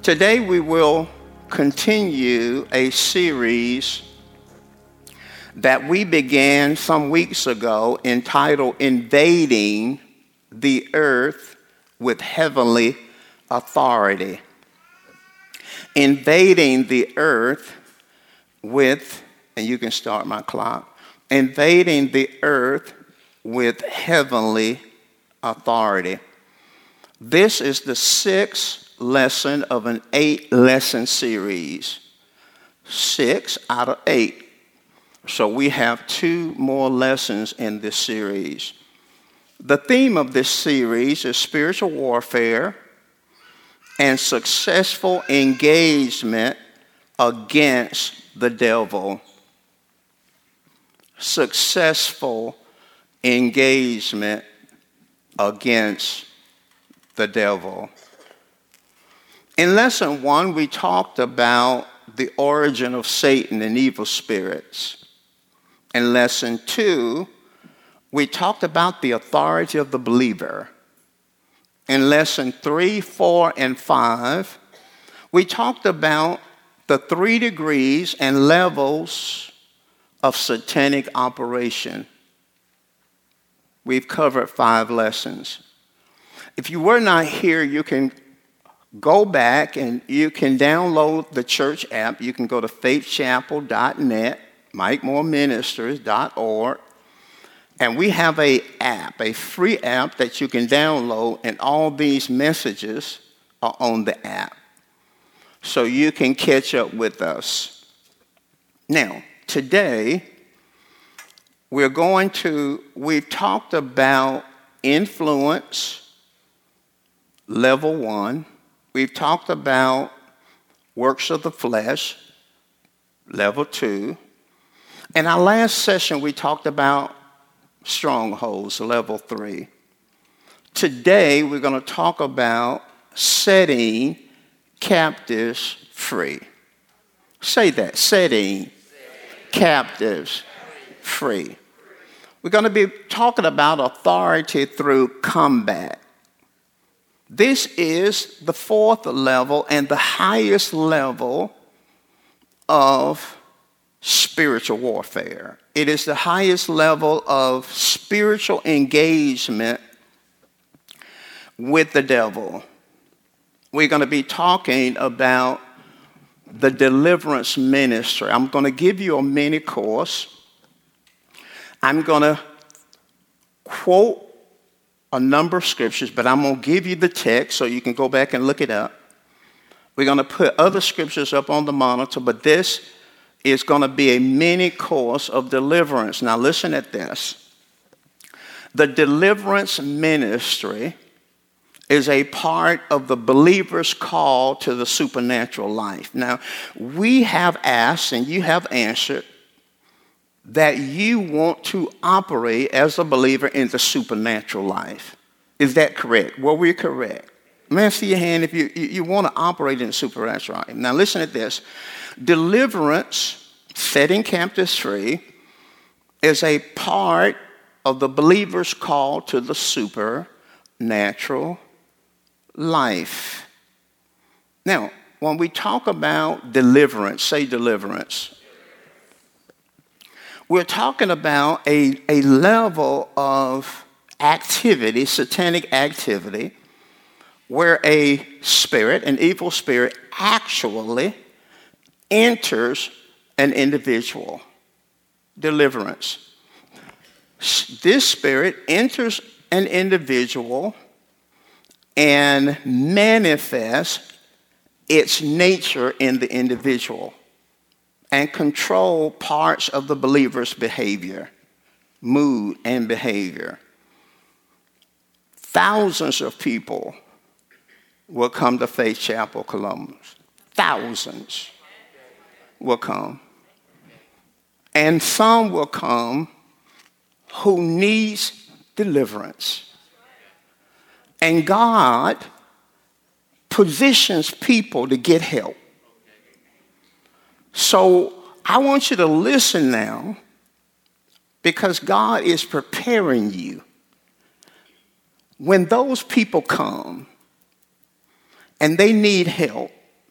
Today we will continue a series that we began some weeks ago entitled Invading the Earth with Heavenly Authority. Invading the earth with, and you can start my clock, invading the earth with heavenly authority. This is the 6th lesson of an 8-lesson series. 6 out of 8. So we have 2 more lessons in this series. The theme of this series is spiritual warfare and successful engagement against the devil. Successful engagement against the devil. In lesson 1, we talked about the origin of Satan and evil spirits. In lesson 2, we talked about the authority of the believer. In lesson 3, 4, and 5, we talked about the 3 degrees and levels of satanic operation. We've covered 5 lessons. If you were not here, you can go back and you can download the church app. You can go to faithchapel.net, MikeMooreMinistries.org, and we have a free app that you can download, and all these messages are on the app. So you can catch up with us. Now, today, we've talked about influence, level 1. We've talked about works of the flesh, level 2. In our last session, we talked about strongholds, level 3. Today, we're going to talk about setting captives free. Say that, setting captives free. We're going to be talking about authority through combat. This is the 4th level and the highest level of spiritual warfare. It is the highest level of spiritual engagement with the devil. We're going to be talking about the deliverance ministry. I'm going to give you a mini course. I'm going to quote a number of scriptures, but I'm going to give you the text so you can go back and look it up. We're going to put other scriptures up on the monitor, but this is going to be a mini course of deliverance. Now listen at this. The deliverance ministry is a part of the believer's call to the supernatural life. Now, we have asked and you have answered that you want to operate as a believer in the supernatural life. Is that correct? Well, we're correct. Man, see your hand if you want to operate in the supernatural life. Now, listen to this. Deliverance, setting captives free, is a part of the believer's call to the supernatural life. Now, when we talk about deliverance, say deliverance. We're talking about a level of activity, satanic activity, where a spirit, an evil spirit, actually enters an individual. Deliverance. This spirit enters an individual and manifests its nature in the individual and control parts of the believer's behavior, mood, and behavior. Thousands of people will come to Faith Chapel Columbus. Thousands will come. And some will come who needs deliverance. And God positions people to get help. So I want you to listen now, because God is preparing you. When those people come and they need help,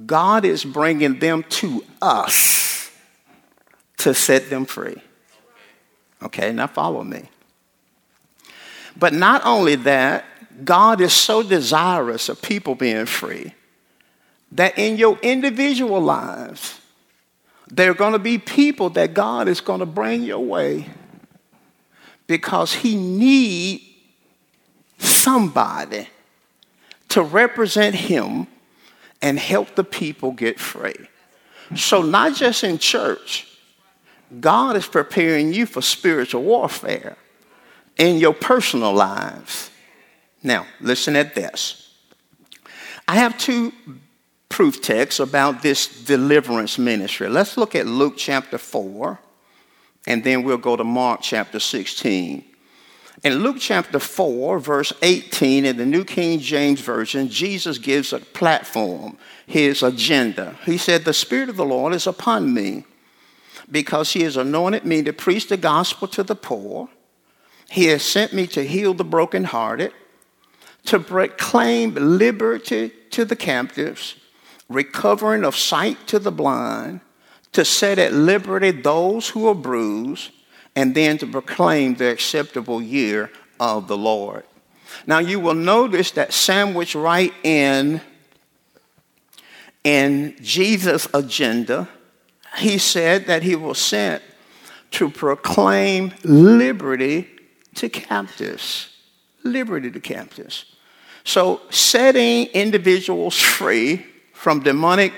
God is bringing them to us to set them free. Okay, now follow me. But not only that, God is so desirous of people being free that in your individual lives, there are going to be people that God is going to bring your way because he needs somebody to represent him and help the people get free. So not just in church, God is preparing you for spiritual warfare in your personal lives. Now, listen at this. I have two proof texts about this deliverance ministry. Let's look at Luke chapter 4, and then we'll go to Mark chapter 16. In Luke chapter 4, verse 18, in the New King James Version, Jesus gives a platform, his agenda. He said, "The Spirit of the Lord is upon me, because he has anointed me to preach the gospel to the poor. He has sent me to heal the brokenhearted, to proclaim liberty to the captives, recovering of sight to the blind, to set at liberty those who are bruised, and then to proclaim the acceptable year of the Lord." Now you will notice that sandwiched right in Jesus' agenda, he said that he was sent to proclaim liberty to captives. Liberty to captives. So setting individuals free from demonic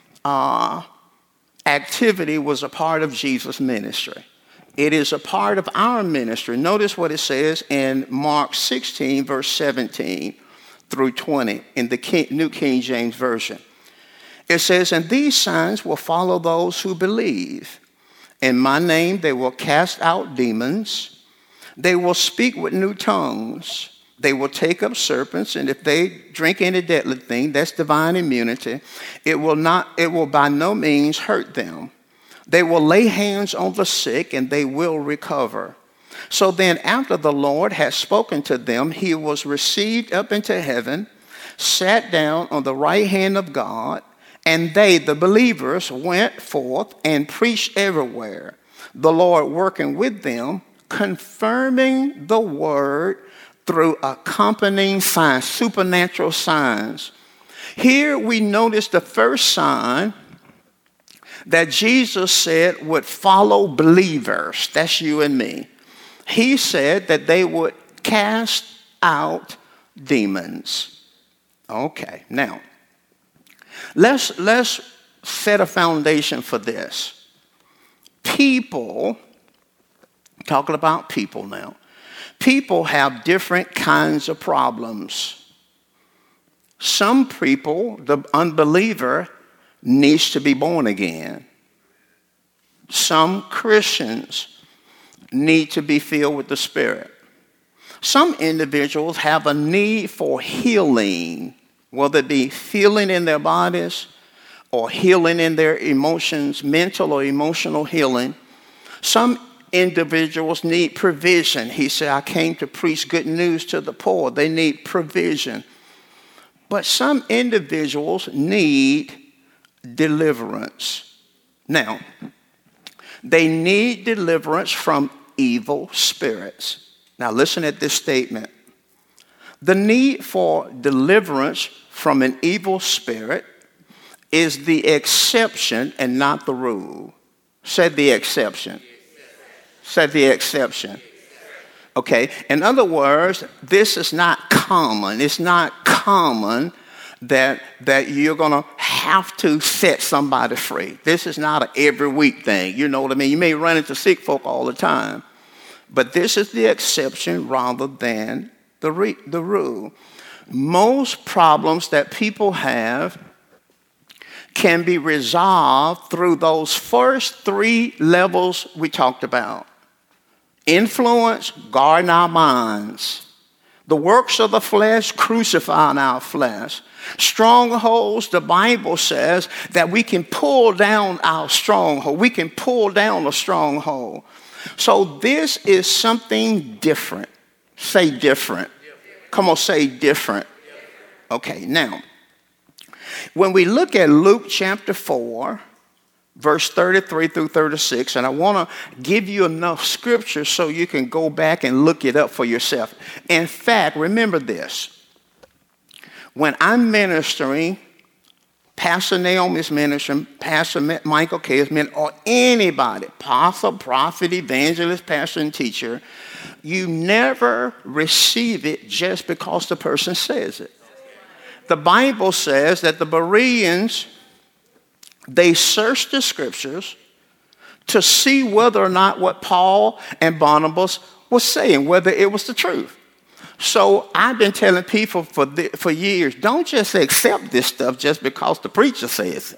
activity was a part of Jesus' ministry. It is a part of our ministry. Notice what it says in Mark 16, verse 17 through 20 in the New King James Version. It says, "And these signs will follow those who believe. In my name they will cast out demons. They will speak with new tongues. They will take up serpents, and if they drink any deadly thing," that's divine immunity, it will by no means hurt them. "They will lay hands on the sick, and they will recover." So then, after the Lord had spoken to them, he was received up into heaven, sat down on the right hand of God, and they, the believers, went forth and preached everywhere, the Lord working with them, confirming the word through accompanying signs, supernatural signs. Here we notice the first sign that Jesus said would follow believers. That's you and me. He said that they would cast out demons. Okay, now, let's set a foundation for this. People, talking about people now, people have different kinds of problems. Some people, the unbeliever, needs to be born again. Some Christians need to be filled with the Spirit. Some individuals have a need for healing, whether it be healing in their bodies or healing in their emotions, mental or emotional healing. Some individuals need provision. He said, "I came to preach good news to the poor." They need provision. But some individuals need deliverance. Now, they need deliverance from evil spirits. Now, listen at this statement. The need for deliverance from an evil spirit is the exception and not the rule. Said the exception. Said the exception. Okay. In other words, this is not common. It's not common that you're going to have to set somebody free. This is not an every week thing. You know what I mean? You may run into sick folk all the time. But this is the exception rather than the rule. Most problems that people have can be resolved through those first three levels we talked about. Influence, guarding our minds. The works of the flesh, crucifying our flesh. Strongholds, the Bible says that we can pull down our stronghold. We can pull down a stronghold. So this is something different. Say different. Come on, say different. Okay, now, When we look at Luke chapter 4, verse 33 through 36, and I want to give you enough scripture so you can go back and look it up for yourself. In fact, remember this. When I'm ministering, Pastor Naomi's ministering, Pastor Michael K. is ministering, or anybody, apostle, prophet, evangelist, pastor, and teacher, you never receive it just because the person says it. The Bible says that the Bereans, they searched the scriptures to see whether or not what Paul and Barnabas was saying, whether it was the truth. So I've been telling people for years, don't just accept this stuff just because the preacher says it.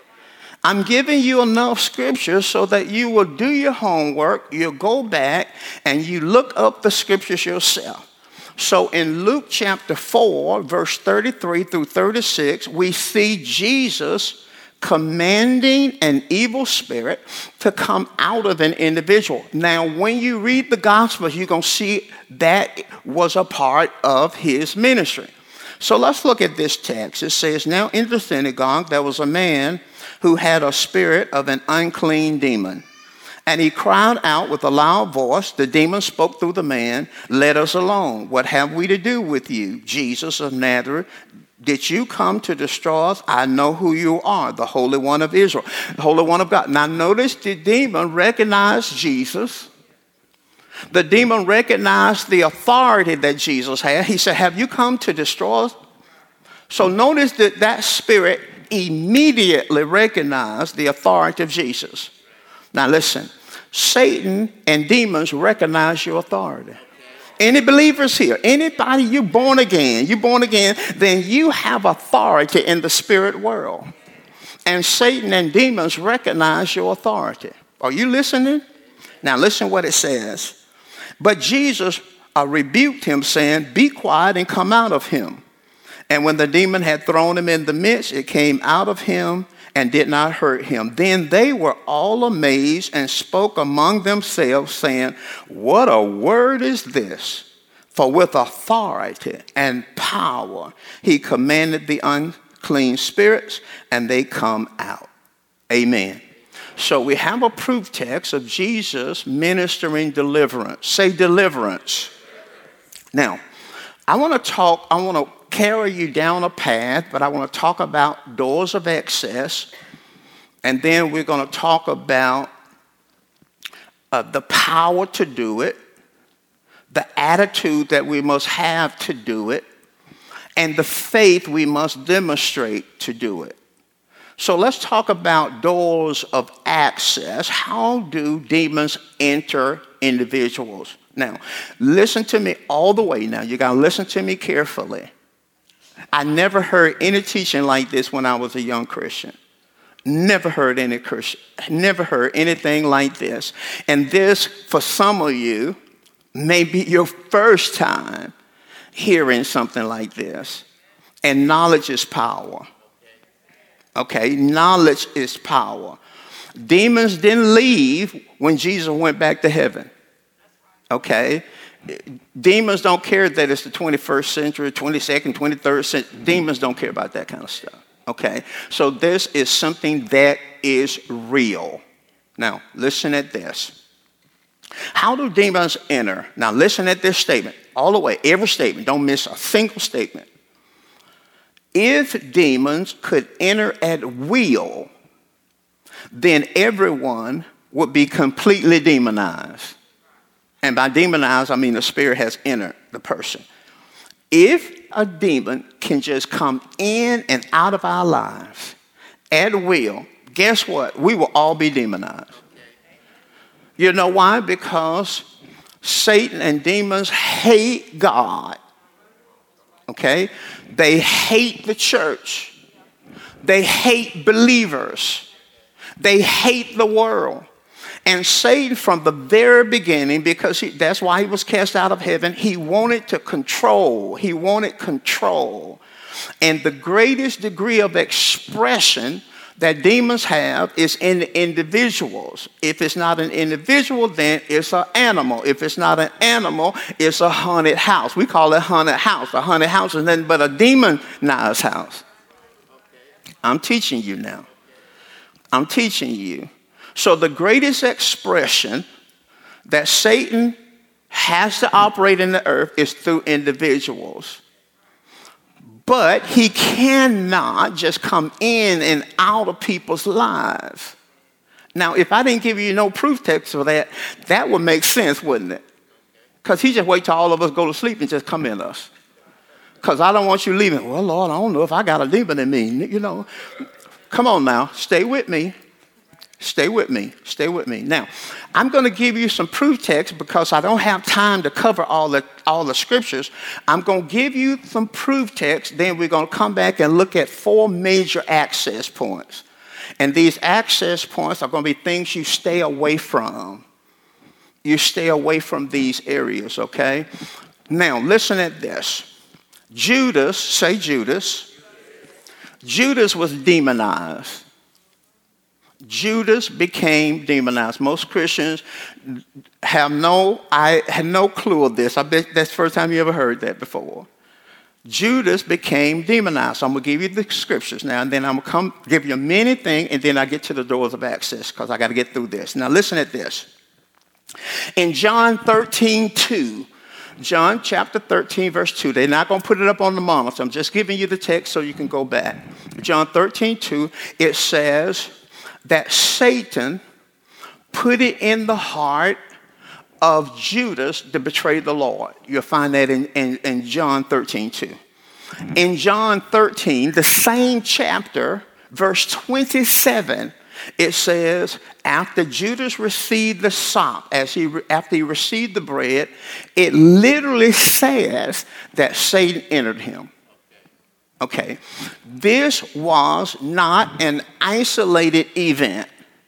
I'm giving you enough scripture so that you will do your homework, you'll go back, and you look up the scriptures yourself. So in Luke chapter 4, verse 33 through 36, we see Jesus commanding an evil spirit to come out of an individual. Now, when you read the Gospels, you're going to see that was a part of his ministry. So let's look at this text. It says, now in the synagogue there was a man who had a spirit of an unclean demon. And he cried out with a loud voice. The demon spoke through the man, let us alone. What have we to do with you, Jesus of Nazareth? Did you come to destroy us? I know who you are, the Holy One of Israel, the Holy One of God. Now notice the demon recognized Jesus. The demon recognized the authority that Jesus had. He said, have you come to destroy us? So notice that that spirit immediately recognized the authority of Jesus. Now listen, Satan and demons recognize your authority. Any believers here, anybody you born again, then you have authority in the spirit world. And Satan and demons recognize your authority. Are you listening? Now listen what it says. But Jesus rebuked him, saying, be quiet and come out of him. And when the demon had thrown him in the midst, it came out of him and did not hurt him. Then they were all amazed and spoke among themselves, saying, what a word is this? For with authority and power he commanded the unclean spirits, and they come out. Amen. So we have a proof text of Jesus ministering deliverance. Say deliverance. Now, I want to carry you down a path, but I want to talk about doors of access, and then we're going to talk about the power to do it, the attitude that we must have to do it, and the faith we must demonstrate to do it. So let's talk about doors of access. How do demons enter individuals? Now, listen to me all the way now. You got to listen to me carefully. I never heard any teaching like this when I was a young Christian. Never heard anything like this. And this, for some of you, may be your first time hearing something like this. And knowledge is power. Okay, knowledge is power. Demons didn't leave when Jesus went back to heaven. Okay? Demons don't care that it's the 21st century, 22nd, 23rd century. Demons don't care about that kind of stuff. Okay? So this is something that is real. Now, listen at this. How do demons enter? Now, listen at this statement. All the way, every statement. Don't miss a single statement. If demons could enter at will, then everyone would be completely demonized. And by demonized, I mean the spirit has entered the person. If a demon can just come in and out of our lives at will, guess what? We will all be demonized. You know why? Because Satan and demons hate God. Okay? They hate the church. They hate believers. They hate the world. And Satan, from the very beginning, because that's why he was cast out of heaven, he wanted to control. He wanted control. And the greatest degree of expression that demons have is in the individuals. If it's not an individual, then it's an animal. If it's not an animal, it's a haunted house. We call it haunted house. A haunted house is nothing but a demonized house. I'm teaching you now. I'm teaching you. So the greatest expression that Satan has to operate in the earth is through individuals. But he cannot just come in and out of people's lives. Now, if I didn't give you no proof text for that, that would make sense, wouldn't it? Because he just wait till all of us go to sleep and just come in us. Because I don't want you leaving. Well, Lord, I don't know if I got a demon in me. You know, come on now. Stay with me. Stay with me. Stay with me. Now, I'm going to give you some proof text because I don't have time to cover all the scriptures. I'm going to give you some proof text. Then we're going to come back and look at 4 major access points. And these access points are going to be things you stay away from. You stay away from these areas, okay? Now, listen at this. Judas, say Judas. Judas was demonized. Judas became demonized. Most Christians had no clue of this. I bet that's the first time you ever heard that before. Judas became demonized. I'm going to give you the scriptures now, and then I'm going to give you a mini thing, and then I get to the doors of access because I got to get through this. Now listen at this. In John 13:2, John chapter 13, verse 2. They're not going to put it up on the monitor. I'm just giving you the text so you can go back. John 13:2, it says that Satan put it in the heart of Judas to betray the Lord. You'll find that in John 13:2. In John 13, the same chapter, verse 27, it says, after Judas received the sop, after he received the bread, it literally says that Satan entered him. Okay, this was not an isolated event.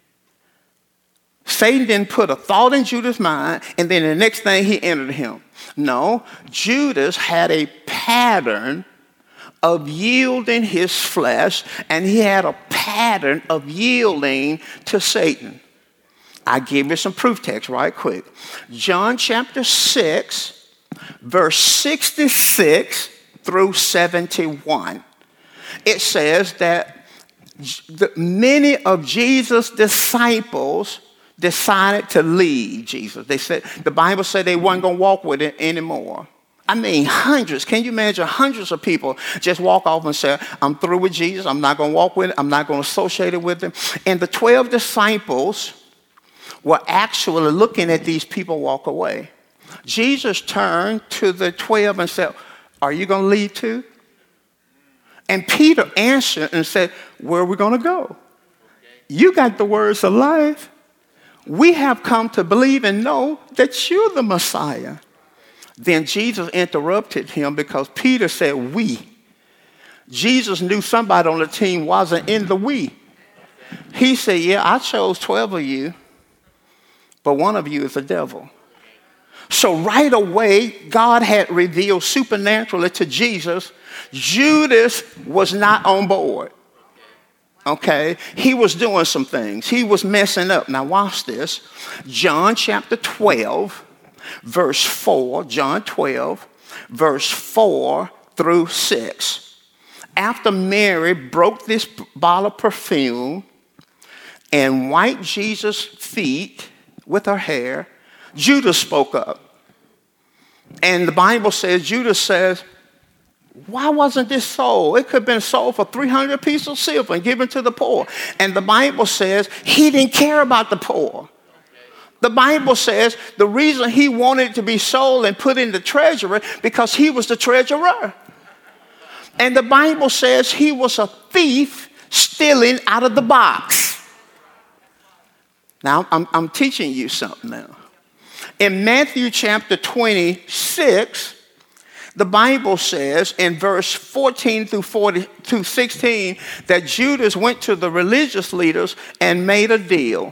Satan didn't put a thought in Judas' mind, and then the next thing he entered him. No, Judas had a pattern of yielding his flesh, and he had a pattern of yielding to Satan. I give you some proof text right quick. John chapter 6, verse 66 through 71. It says that many of Jesus' disciples decided to leave Jesus. They said, the Bible said they weren't going to walk with it anymore. I mean, hundreds. Can you imagine hundreds of people just walk off and say, I'm through with Jesus. I'm not going to walk with him. I'm not going to associate it with him. And the 12 disciples were actually looking at these people walk away. Jesus turned to the 12 and said, are you going to leave too? And Peter answered and said, where are we going to go? You got the words of life. We have come to believe and know that you're the Messiah. Then Jesus interrupted him because Peter said, we. Jesus knew somebody on the team wasn't in the we. He said, yeah, I chose 12 of you, but one of you is the devil. So right away, God had revealed supernaturally to Jesus, Judas was not on board. Okay, he was doing some things. He was messing up. Now watch this. John chapter 12, verse 4. John 12, verse 4 through 6. After Mary broke this bottle of perfume and wiped Jesus' feet with her hair, Judas spoke up. And the Bible says, Judas says, why wasn't this sold? It could have been sold for 300 pieces of silver and given to the poor. And the Bible says he didn't care about the poor. The Bible says the reason he wanted it to be sold and put in the treasury because he was the treasurer. And the Bible says he was a thief stealing out of the box. Now, I'm teaching you something now. In Matthew chapter 26, the Bible says in verse 14 through 16 that Judas went to the religious leaders and made a deal.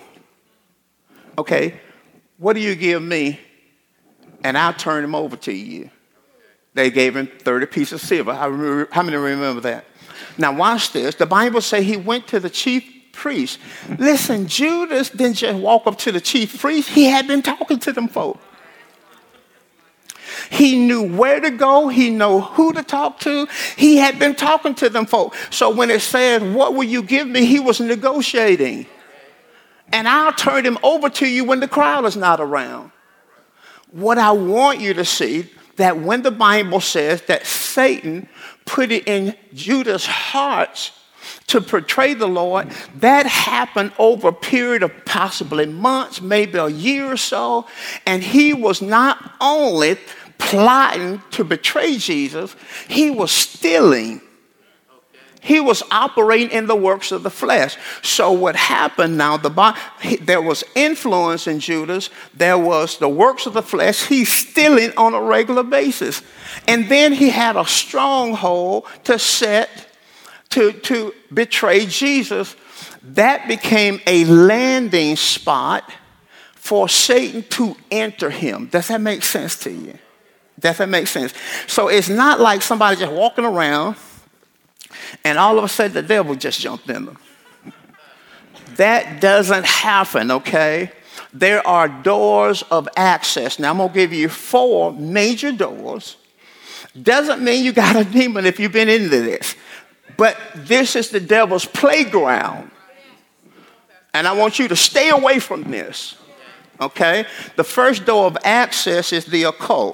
Okay, what do you give me? And I'll turn him over to you. They gave him 30 pieces of silver. How many remember that? Now watch this. The Bible says he went to the chief priest. Listen, Judas didn't just walk up to the chief priest. He had been talking to them folk. He knew where to go. He knew who to talk to. He had been talking to them folks. So when it said, what will you give me? He was negotiating. And I'll turn him over to you when the crowd is not around. What I want you to see, that when the Bible says that Satan put it in Judah's hearts to portray the Lord, that happened over a period of possibly months, maybe a year or so. And he was not only plotting to betray Jesus, he was stealing. He was operating in the works of the flesh. So what happened now, there was influence in Judas. There was the works of the flesh. He's stealing on a regular basis. And then he had a stronghold to betray Jesus. That became a landing spot for Satan to enter him. Does that make sense to you? Does that make sense? So it's not like somebody just walking around and all of a sudden the devil just jumped in them. That doesn't happen, okay? There are doors of access. Now I'm going to give you 4 major doors. Doesn't mean you got a demon if you've been into this. But this is the devil's playground. And I want you to stay away from this, okay? The first door of access is the occult.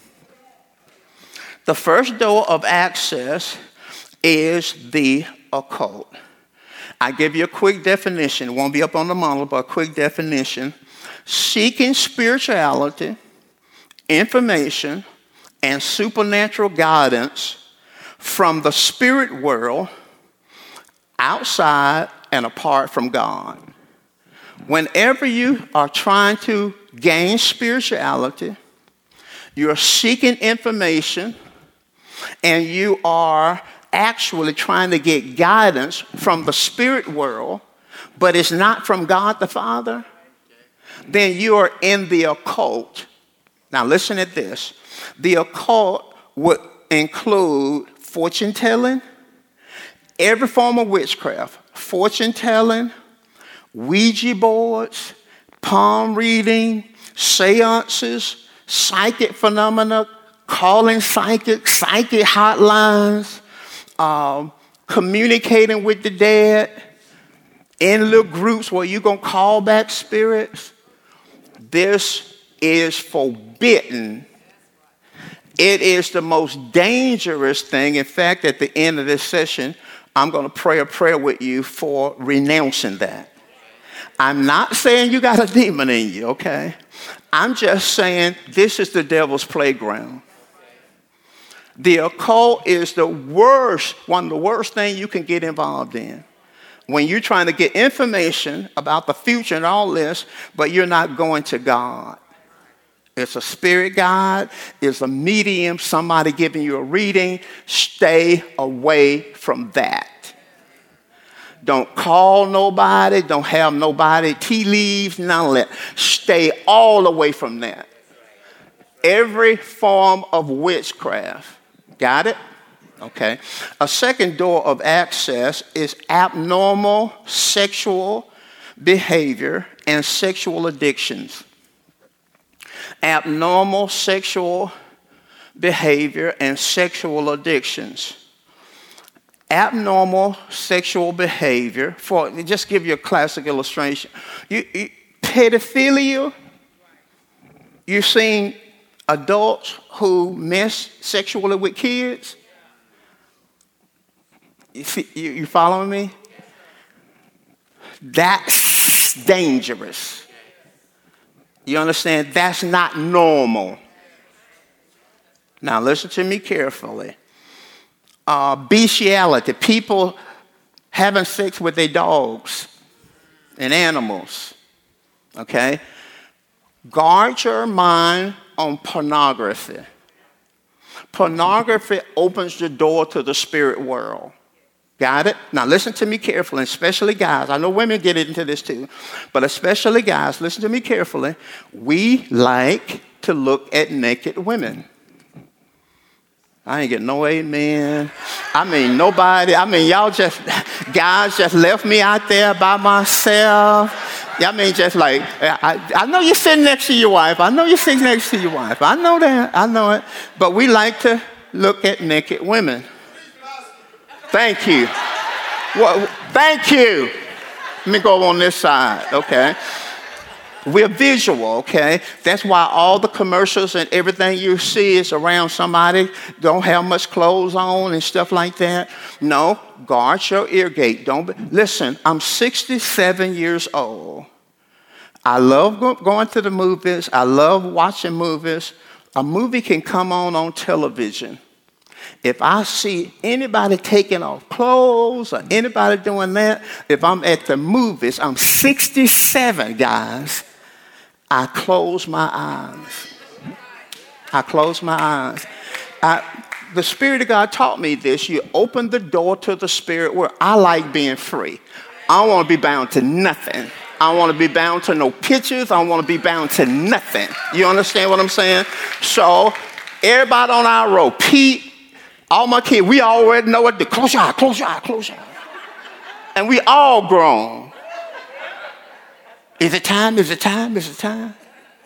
The first door of access is the occult. I give you a quick definition. It won't be up on the model, but a quick definition. Seeking spirituality, information, and supernatural guidance from the spirit world outside and apart from God. Whenever you are trying to gain spirituality, you're seeking information, and you are actually trying to get guidance from the spirit world, but it's not from God the Father, then you are in the occult. Now listen at this. The occult would include fortune telling, every form of witchcraft, fortune telling, Ouija boards, palm reading, seances, psychic phenomena, calling psychic hotlines, communicating with the dead in little groups where you're going to call back spirits. This is forbidden. It is the most dangerous thing. In fact, at the end of this session, I'm going to pray a prayer with you for renouncing that. I'm not saying you got a demon in you, okay? I'm just saying this is the devil's playground. The occult is the worst, one of the worst things you can get involved in. When you're trying to get information about the future and all this, but you're not going to God. It's a spirit guide. It's a medium, somebody giving you a reading. Stay away from that. Don't call nobody. Don't have nobody tea leaves, none of that. Stay all away from that. Every form of witchcraft. Got it? Okay. A second door of access is abnormal sexual behavior and sexual addictions. Abnormal sexual behavior and sexual addictions. Abnormal sexual behavior, just give you a classic illustration. Pedophilia, you're seeing adults who mess sexually with kids. You following me? That's dangerous. You understand? That's not normal. Now listen to me carefully. Bestiality, people having sex with their dogs and animals. Okay? Guard your mind on pornography. Pornography opens the door to the spirit world. Got it? Now listen to me carefully, especially guys. I know women get into this too, but especially guys, listen to me carefully. We like to look at naked women. I ain't getting no amen. Nobody. Y'all guys just left me out there by myself. Yeah, I mean, just like, I know you're sitting next to your wife. I know you're sitting next to your wife. I know that. I know it. But we like to look at naked women. Thank you. Well, thank you. Let me go on this side, okay? We're visual, okay? That's why all the commercials and everything you see is around somebody don't have much clothes on and stuff like that. No, guard your ear gate. Listen, I'm 67 years old. I love going to the movies. I love watching movies. A movie can come on television. If I see anybody taking off clothes or anybody doing that, if I'm at the movies, I'm 67, guys. I close my eyes. I close my eyes. The Spirit of God taught me this. You open the door to the Spirit where I like being free. I don't want to be bound to nothing. I don't want to be bound to no pictures. I don't want to be bound to nothing. You understand what I'm saying? So everybody on our row, Pete, all my kids, we already know what to do. Close your eye, close your eye, close your eye. And we all grown. Is it time? Is it time? Is it time?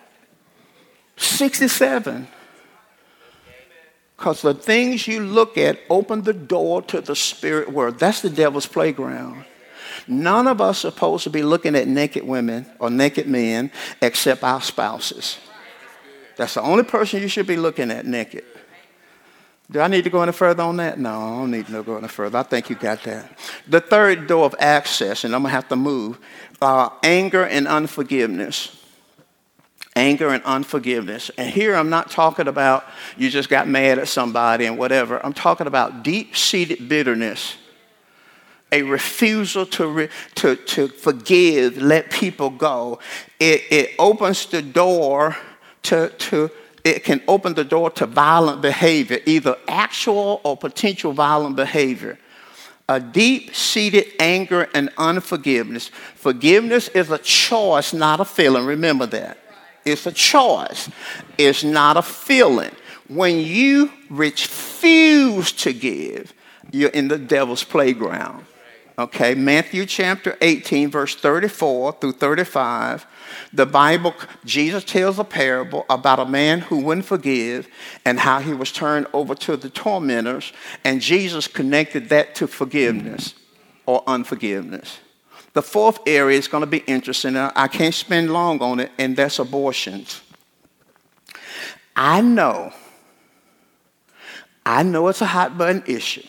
67. Because the things you look at open the door to the spirit world. That's the devil's playground. None of us are supposed to be looking at naked women or naked men except our spouses. That's the only person you should be looking at naked. Do I need to go any further on that? No, I don't need to go any further. I think you got that. The third door of access, and I'm going to have to move, anger and unforgiveness. Anger and unforgiveness. And here I'm not talking about you just got mad at somebody and whatever. I'm talking about deep-seated bitterness. A refusal to forgive, let people go. It opens the door it can open the door to violent behavior, either actual or potential violent behavior. A deep-seated anger and unforgiveness. Forgiveness is a choice, not a feeling. Remember that. It's a choice. It's not a feeling. When you refuse to give, you're in the devil's playground. Okay, Matthew chapter 18, verse 34 through 35. The Bible, Jesus tells a parable about a man who wouldn't forgive and how he was turned over to the tormentors. And Jesus connected that to forgiveness or unforgiveness. The fourth area is going to be interesting. I can't spend long on it, and that's abortions. I know it's a hot button issue.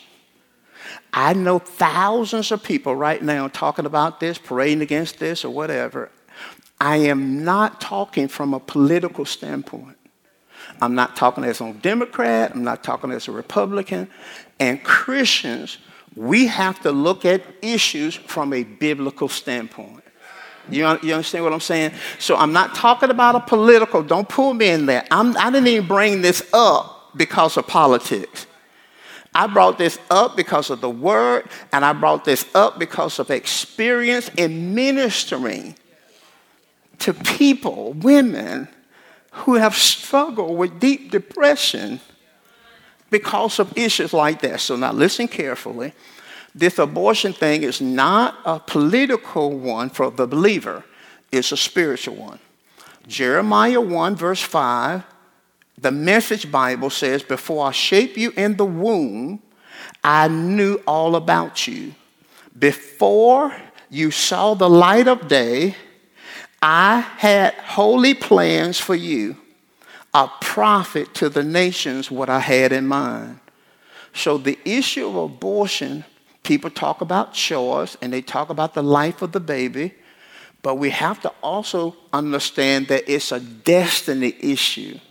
I know thousands of people right now talking about this, parading against this or whatever. I am not talking from a political standpoint. I'm not talking as a Democrat. I'm not talking as a Republican. And Christians, we have to look at issues from a biblical standpoint. You understand what I'm saying? So I'm not talking about a political. Don't pull me in there. I didn't even bring this up because of politics. I brought this up because of the word, and I brought this up because of experience in ministering to people, women, who have struggled with deep depression because of issues like that. So now listen carefully. This abortion thing is not a political one for the believer. It's a spiritual one. Jeremiah 1, verse 5. The Message Bible says, before I shaped you in the womb, I knew all about you. Before you saw the light of day, I had holy plans for you, a prophet to the nations, what I had in mind. So the issue of abortion, people talk about choice and they talk about the life of the baby, but we have to also understand that it's a destiny issue.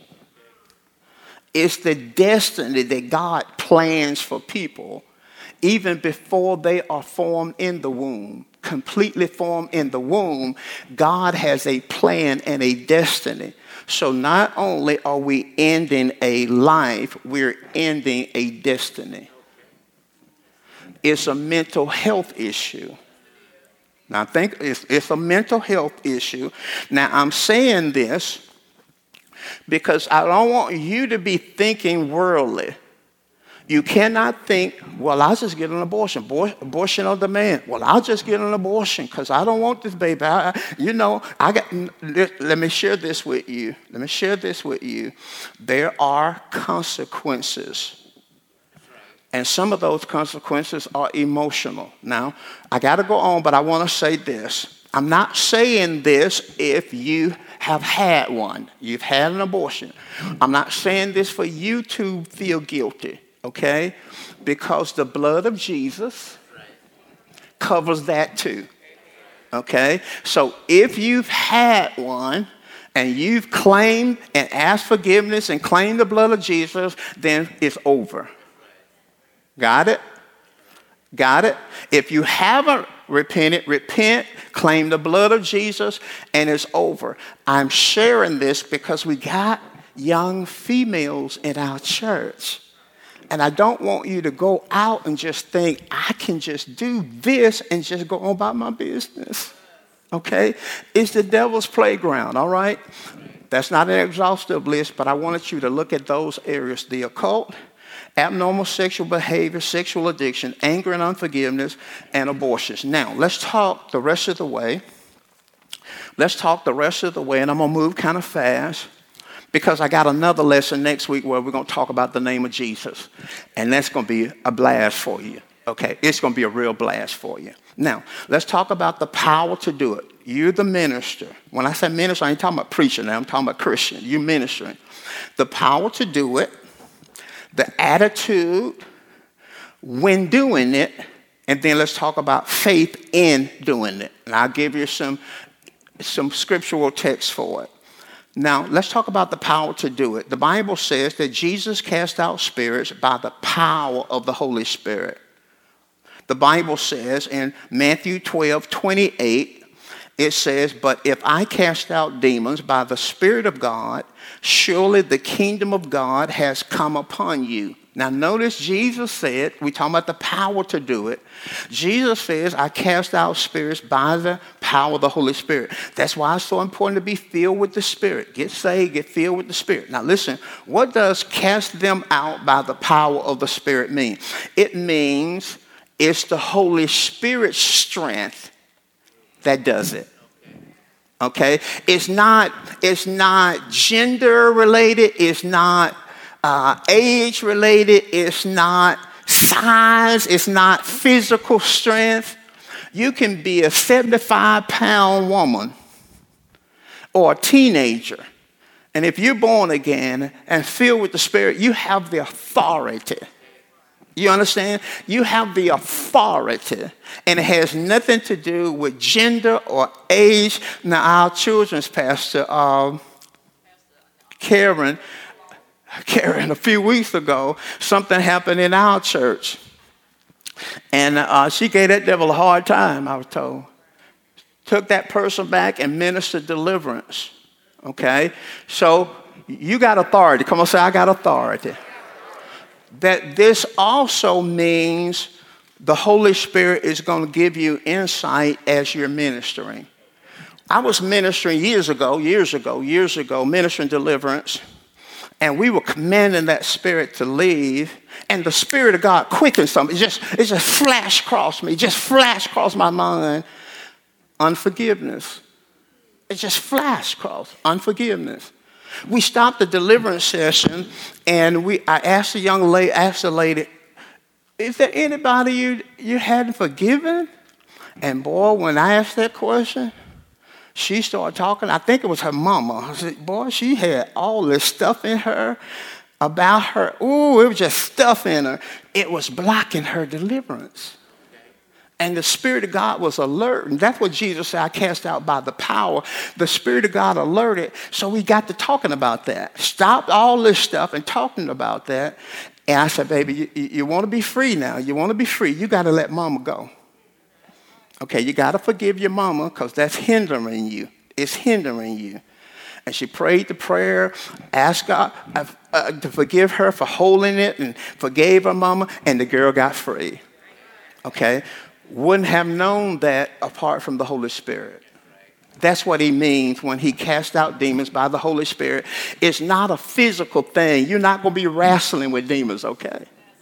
It's the destiny that God plans for people even before they are formed in the womb. Completely formed in the womb, God has a plan and a destiny. So not only are we ending a life, we're ending a destiny. It's a mental health issue. Now, I think it's a mental health issue. Now, I'm saying this because I don't want you to be thinking worldly. You cannot think, well, I'll just get an abortion. Abortion on demand. Well, I'll just get an abortion because I don't want this baby. Let me share this with you. There are consequences. And some of those consequences are emotional. Now, I got to go on, but I want to say this. I'm not saying this if you have had one. You've had an abortion. I'm not saying this for you to feel guilty. Okay? Because the blood of Jesus covers that too. Okay? So if you've had one and you've claimed and asked forgiveness and claimed the blood of Jesus, then it's over. Got it? Got it? If you haven't repented, repent, claim the blood of Jesus, and it's over. I'm sharing this because we got young females in our church. And I don't want you to go out and just think, I can just do this and just go on about my business. Okay? It's the devil's playground, all right? That's not an exhaustive list, but I wanted you to look at those areas: the occult, abnormal sexual behavior, sexual addiction, anger and unforgiveness, and abortions. Now, let's talk the rest of the way. And I'm going to move kind of fast, because I got another lesson next week where we're going to talk about the name of Jesus. And that's going to be a blast for you. Okay, it's going to be a real blast for you. Now, let's talk about the power to do it. You're the minister. When I say minister, I ain't talking about preaching now. I'm talking about Christian. You're ministering. The power to do it, the attitude when doing it, and then let's talk about faith in doing it. And I'll give you some scriptural text for it. Now, let's talk about the power to do it. The Bible says that Jesus cast out spirits by the power of the Holy Spirit. The Bible says in Matthew 12:28, it says, "But if I cast out demons by the Spirit of God, surely the kingdom of God has come upon you." Now notice Jesus said, we're talking about the power to do it. Jesus says, I cast out spirits by the power of the Holy Spirit. That's why it's so important to be filled with the Spirit. Get saved, get filled with the Spirit. Now listen, what does cast them out by the power of the Spirit mean? It means it's the Holy Spirit's strength that does it. Okay? It's not gender related. It's not age related. It's not size. It's not physical strength. You can be a 75-pound woman or a teenager. And if you're born again and filled with the Spirit, you have the authority. You understand? You have the authority, and it has nothing to do with gender or age. Now, our children's pastor, Karen, a few weeks ago, something happened in our church. And she gave that devil a hard time, I was told. Took that person back and ministered deliverance. Okay? So, you got authority. Come on, say, I got authority. That this also means the Holy Spirit is going to give you insight as you're ministering. I was ministering years ago, ministering deliverance, and we were commanding that spirit to leave, and the Spirit of God quickened something. It just flashed across me, my mind, unforgiveness. It just flashed across unforgiveness. We stopped the deliverance session, and I asked the lady, is there anybody you hadn't forgiven? And boy, when I asked that question, she started talking. I think it was her mama. I said, boy, she had all this stuff in her about her. Ooh, it was just stuff in her. It was blocking her deliverance. And the Spirit of God was alert. And that's what Jesus said, I cast out by the power. The Spirit of God alerted. So we got to talking about that. Stopped all this stuff and talking about that. And I said, baby, you want to be free now. You want to be free. You got to let mama go. Okay, you got to forgive your mama because that's hindering you. It's hindering you. And she prayed the prayer, asked God to forgive her for holding it, and forgave her mama, and the girl got free. Okay? Wouldn't have known that apart from the Holy Spirit. That's what he means when he cast out demons by the Holy Spirit. It's not a physical thing. You're not going to be wrestling with demons, okay?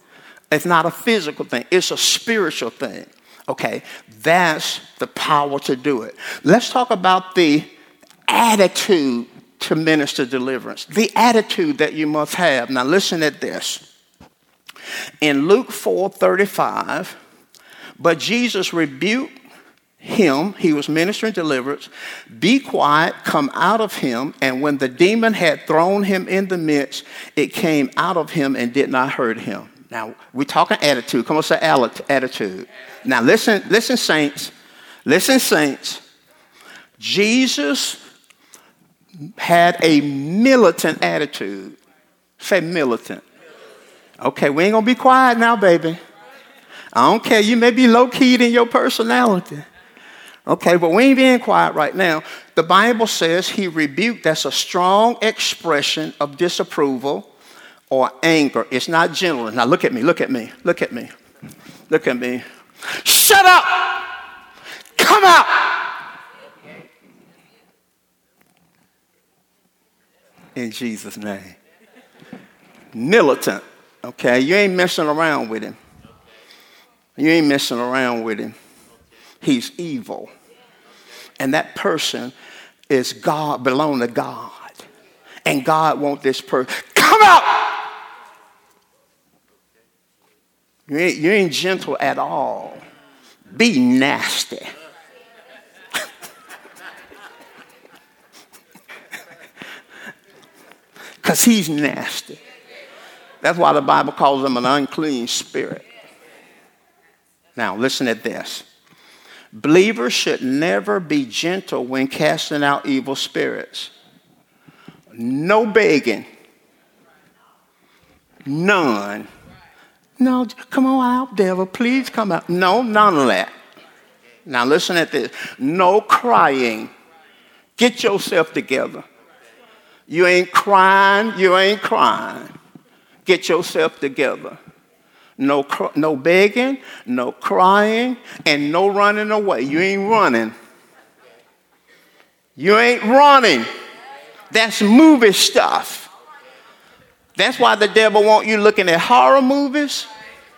It's not a physical thing. It's a spiritual thing. Okay, that's the power to do it. Let's talk about the attitude to minister deliverance. The attitude that you must have. Now listen at this. In Luke 4:35, but Jesus rebuked him, he was ministering deliverance, be quiet, come out of him, and when the demon had thrown him in the midst, it came out of him and did not hurt him. Now, we're talking attitude. Come on, say attitude. Now, listen, saints. Listen, saints. Jesus had a militant attitude. Say militant. Okay, we ain't going to be quiet now, baby. I don't care. You may be low-keyed in your personality. Okay, but we ain't being quiet right now. The Bible says he rebuked. That's a strong expression of disapproval or anger. It's not gentleness. Now look at me, look at me, look at me, look at me. Shut up! Come out! In Jesus' name. Militant, okay? You ain't messing around with him. You ain't messing around with him. He's evil. And that person is God, belong to God. And God wants this person, come out! You ain't gentle at all. Be nasty. Because he's nasty. That's why the Bible calls him an unclean spirit. Now, listen at this. Believers should never be gentle when casting out evil spirits. No begging. None. No, come on out, devil. Please come out. No, none of that. Now listen at this. No crying. Get yourself together. You ain't crying. You ain't crying. Get yourself together. No begging, no crying, and no running away. You ain't running. You ain't running. That's movie stuff. That's why the devil wants you looking at horror movies.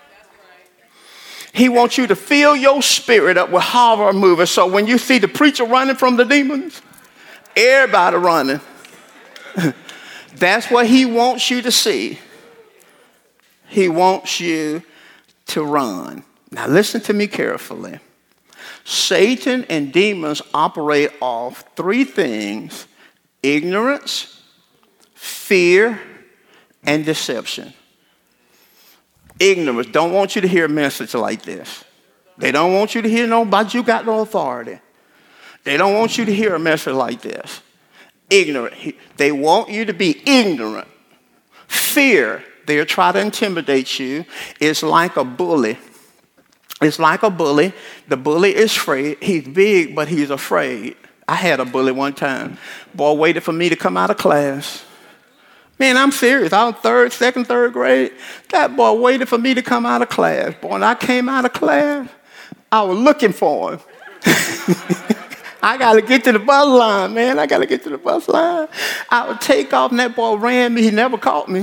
He wants you to fill your spirit up with horror movies. So when you see the preacher running from the demons, everybody running. That's what he wants you to see. He wants you to run. Now listen to me carefully. Satan and demons operate off three things: ignorance, fear, and deception. Ignorance. Don't want you to hear a message like this. They don't want you to hear but you got no authority. They don't want you to hear a message like this. Ignorant. They want you to be ignorant. Fear. They'll try to intimidate you. It's like a bully. It's like a bully. The bully is afraid. He's big, but he's afraid. I had a bully one time. Boy waited for me to come out of class. Man, I'm serious. I was second, third grade. That boy waited for me to come out of class. Boy, when I came out of class, I was looking for him. I got to get to the bus line, man. I got to get to the bus line. I would take off, and that boy ran me. He never caught me.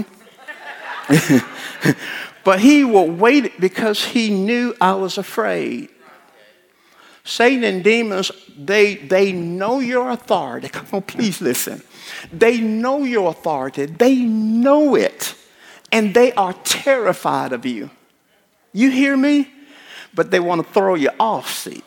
But he would wait because he knew I was afraid. Satan and demons, they know your authority. Come on, please listen. They know your authority. They know it. And they are terrified of you. You hear me? But they want to throw you off, see.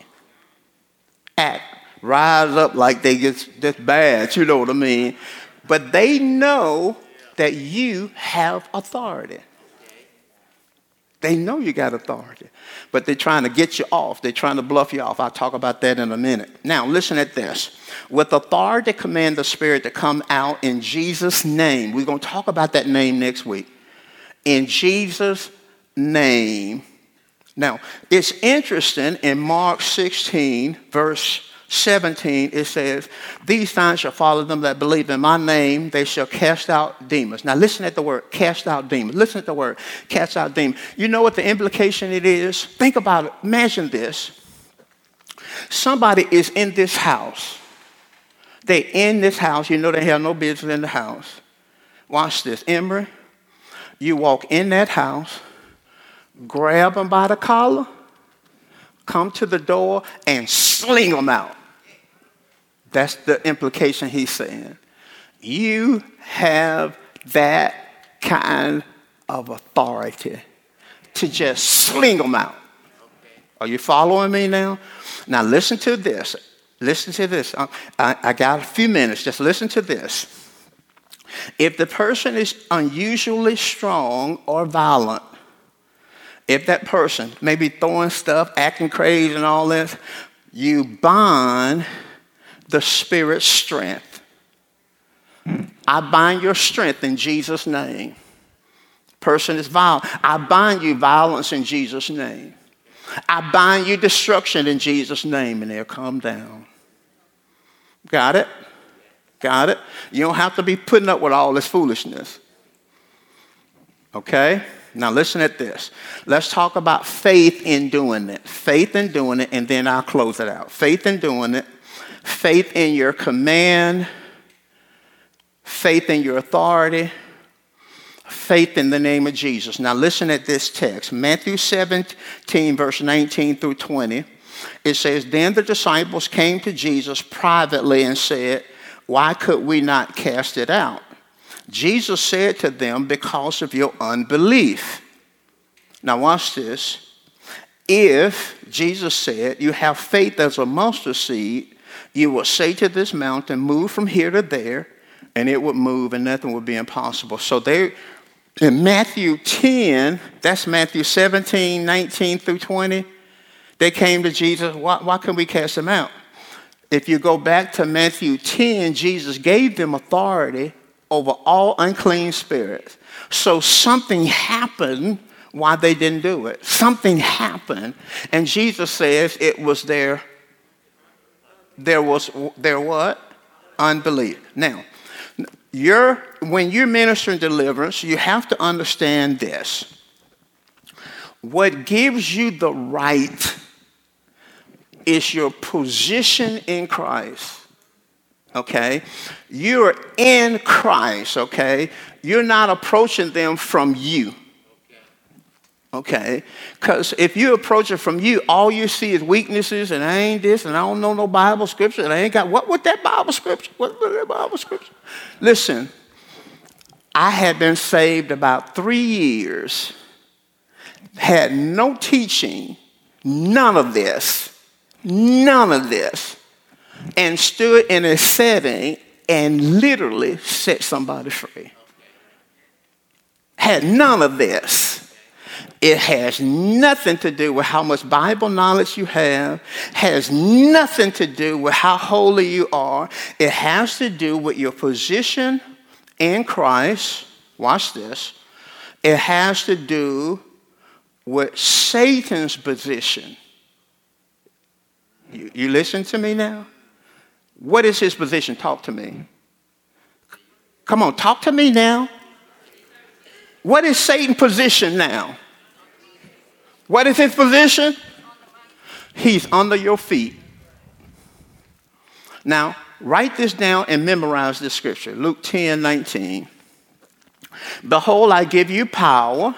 Rise up like they just bad, you know what I mean? But they know that you have authority. They know you got authority, but they're trying to get you off. They're trying to bluff you off. I'll talk about that in a minute. Now, listen at this. With authority, command the spirit to come out in Jesus' name. We're going to talk about that name next week. In Jesus' name. Now, it's interesting in Mark 16, verse 17, it says, these signs shall follow them that believe in my name. They shall cast out demons. Now listen at the word, cast out demons. Listen at the word, cast out demons. You know what the implication it is? Think about it. Imagine this. Somebody is in this house. They in this house. You know they have no business in the house. Watch this. Emery, you walk in that house. grab them by the collar, come to the door, and sling them out. That's the implication he's saying. You have that kind of authority to just sling them out. Are you following me now? Now listen to this. Listen to this. I got a few minutes. Just listen to this. If the person is unusually strong or violent, if that person may be throwing stuff, acting crazy and all this, you bind the spirit's strength. I bind your strength in Jesus' name. Person is violent. I bind you violence in Jesus' name. I bind you destruction in Jesus' name, and they'll come down. Got it? Got it? You don't have to be putting up with all this foolishness. Okay? Now listen at this. Let's talk about faith in doing it. Faith in doing it, and then I'll close it out. Faith in doing it. Faith in your command. Faith in your authority. Faith in the name of Jesus. Now listen at this text. Matthew 17, verse 19 through 20. It says, then the disciples came to Jesus privately and said, why could we not cast it out? Jesus said to them, because of your unbelief. Now watch this. If, Jesus said, you have faith as a mustard seed, you will say to this mountain, move from here to there, and it would move and nothing would be impossible. So they, in Matthew 10, that's Matthew 17, 19 through 20, they came to Jesus, why couldn't we cast them out? If you go back to Matthew 10, Jesus gave them authority over all unclean spirits. So something happened why they didn't do it. Something happened. And Jesus says it was their what? Unbelief. Now, when you're ministering deliverance, you have to understand this. What gives you the right is your position in Christ. Okay? You're in Christ, okay? You're not approaching them from you. Okay? Because if you approach it from you, all you see is weaknesses, and I ain't this, and I don't know no Bible scripture, and I ain't got, what that Bible scripture? What that Bible scripture? Listen, I had been saved about 3 years, had no teaching, none of this, and stood in a setting and literally set somebody free. Had none of this. It has nothing to do with how much Bible knowledge you have, has nothing to do with how holy you are. It has to do with your position in Christ. Watch this. It has to do with Satan's position. You listen to me now? What is his position? Talk to me. Come on, talk to me now. What is Satan's position now? What is his position? He's under your feet. Now, write this down and memorize this scripture. Luke 10, 19. Behold, I give you power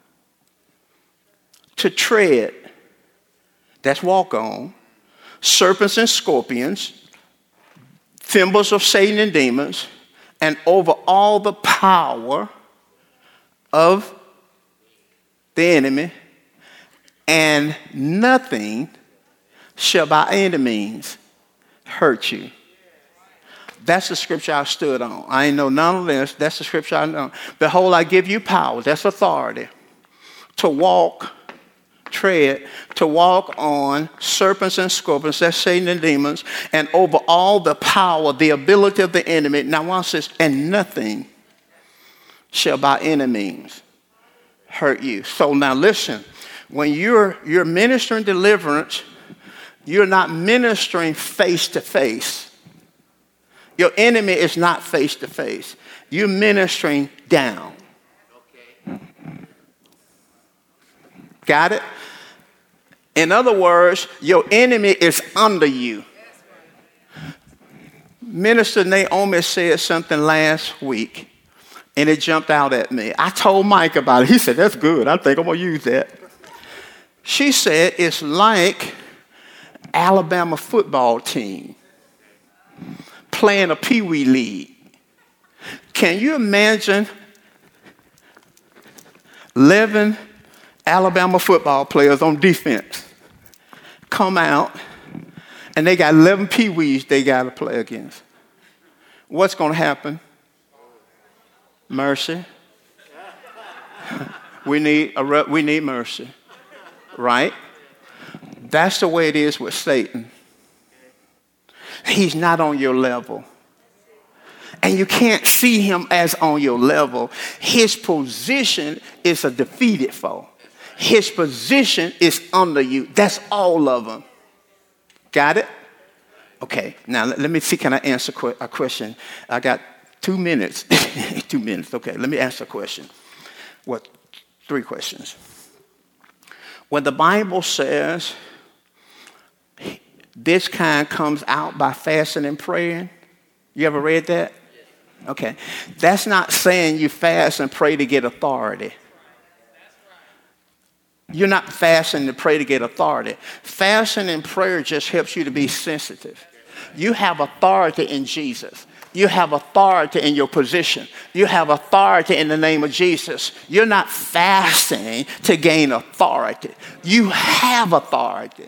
to tread, that's walk on, serpents and scorpions, thimbles of Satan and demons, and over all the power of the enemy, and nothing shall by any means hurt you. That's the scripture I stood on. I ain't know none of this. That's the scripture I know. Behold, I give you power. That's authority. To walk, tread, to walk on serpents and scorpions, that's Satan and demons, and over all the power, the ability of the enemy. Now watch this. And nothing shall by any means hurt you. So now listen. When you're ministering deliverance, you're not ministering face to face. Your enemy is not face to face. You're ministering down. Got it? In other words, your enemy is under you. Minister Naomi said something last week, and it jumped out at me. I told Mike about it. He said, that's good. I think I'm going to use that. She said it's like Alabama football team playing a Pee Wee league. Can you imagine 11 Alabama football players on defense come out and they got 11 Pee Wees they got to play against? What's going to happen? Mercy. We need mercy, right? That's the way it is with Satan. He's not on your level. And you can't see him as on your level. His position is a defeated foe. His position is under you. That's all of them. Got it? Okay, now let me see, can I answer a question? I got 2 minutes. 2 minutes, okay, let me ask a question. What? 3 questions. When the Bible says this kind comes out by fasting and praying, you ever read that? Okay, that's not saying you fast and pray to get authority. You're not fasting to pray to get authority. Fasting and prayer just helps you to be sensitive. You have authority in Jesus. You have authority in your position. You have authority in the name of Jesus. You're not fasting to gain authority. You have authority.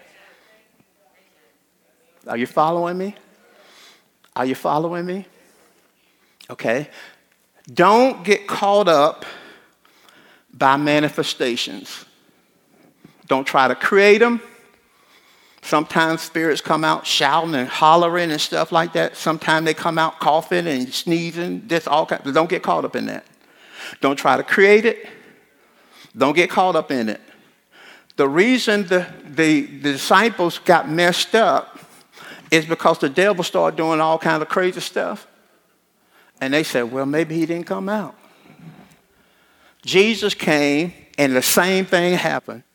Are you following me? Are you following me? Okay. Don't get caught up by manifestations. Don't try to create them. Sometimes spirits come out shouting and hollering and stuff like that. Sometimes they come out coughing and sneezing. Just all kinds. Don't get caught up in that. Don't try to create it. Don't get caught up in it. The reason the disciples got messed up is because the devil started doing all kinds of crazy stuff. And they said, well, maybe he didn't come out. Jesus came and the same thing happened.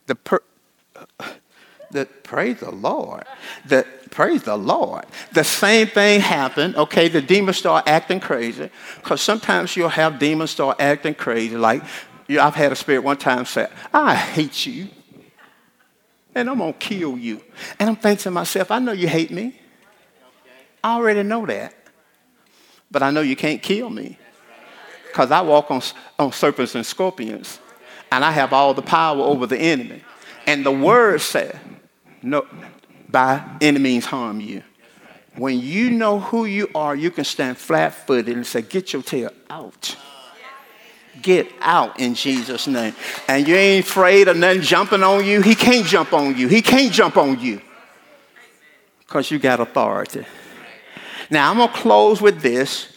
Praise the Lord. Praise the Lord. The same thing happened. Okay, the demons start acting crazy. Because sometimes you'll have demons start acting crazy. Like, I've had a spirit one time say, I hate you. And I'm going to kill you. And I'm thinking to myself, I know you hate me. I already know that. But I know you can't kill me. Because I walk on serpents and scorpions. And I have all the power over the enemy. And the word said, no, by any means harm you. When you know who you are, you can stand flat-footed and say, get your tail out. Get out in Jesus' name. And you ain't afraid of nothing jumping on you. He can't jump on you. He can't jump on you. Because you got authority. Now, I'm going to close with this.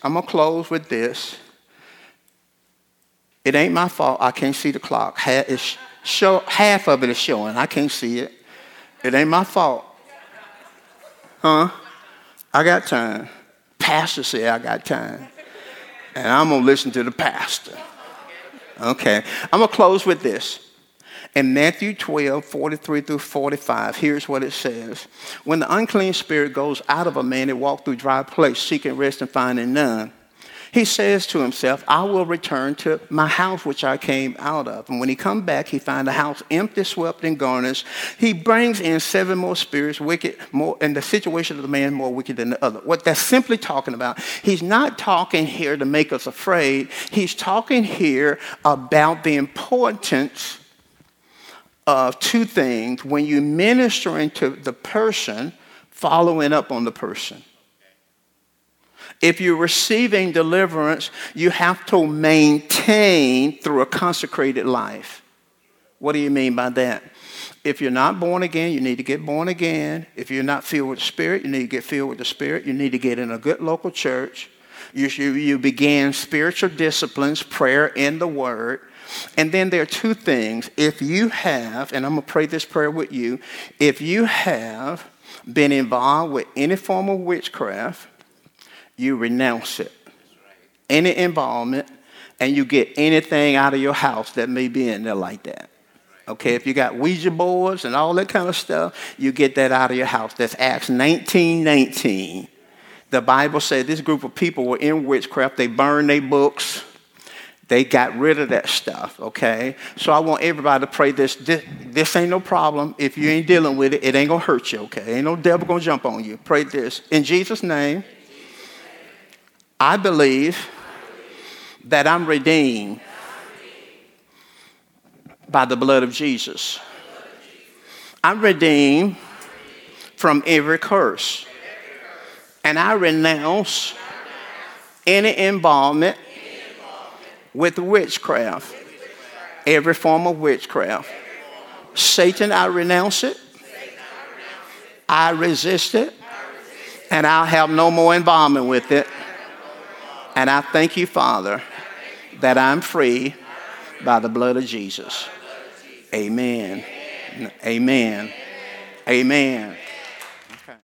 It ain't my fault. I can't see the clock. Half of it is showing. I can't see it. It ain't my fault. Huh? I got time. Pastor said I got time. And I'm going to listen to the pastor. Okay. I'm going to close with this. In Matthew 12, 43 through 45, here's what it says. When the unclean spirit goes out of a man, it walks through dry place, seeking rest and finding none. He says to himself, I will return to my house which I came out of. And when he come back, he find the house empty, swept, and garnished. He brings in 7 more spirits, wicked, more, and the situation of the man more wicked than the other. What that's simply talking about, he's not talking here to make us afraid. He's talking here about the importance of 2 things. When you're ministering to the person, following up on the person. If you're receiving deliverance, you have to maintain through a consecrated life. What do you mean by that? If you're not born again, you need to get born again. If you're not filled with the Spirit, you need to get filled with the Spirit. You need to get in a good local church. You begin spiritual disciplines, prayer, and the Word. And then there are 2 things. If you have, and I'm going to pray this prayer with you, if you have been involved with any form of witchcraft, you renounce it. Any involvement, and you get anything out of your house that may be in there like that. Okay, if you got Ouija boards and all that kind of stuff, you get that out of your house. That's Acts 19:19. The Bible said this group of people were in witchcraft. They burned their books. They got rid of that stuff, okay? So I want everybody to pray this. This ain't no problem. If you ain't dealing with it, it ain't going to hurt you, okay? Ain't no devil going to jump on you. Pray this. In Jesus' name, I believe that I'm redeemed by the blood of Jesus. I'm redeemed from every curse. And I renounce any involvement with witchcraft, every form of witchcraft. Satan, I renounce it. I resist it. And I'll have no more involvement with it. And I thank you, Father, that I'm free by the blood of Jesus. Amen. Amen. Amen.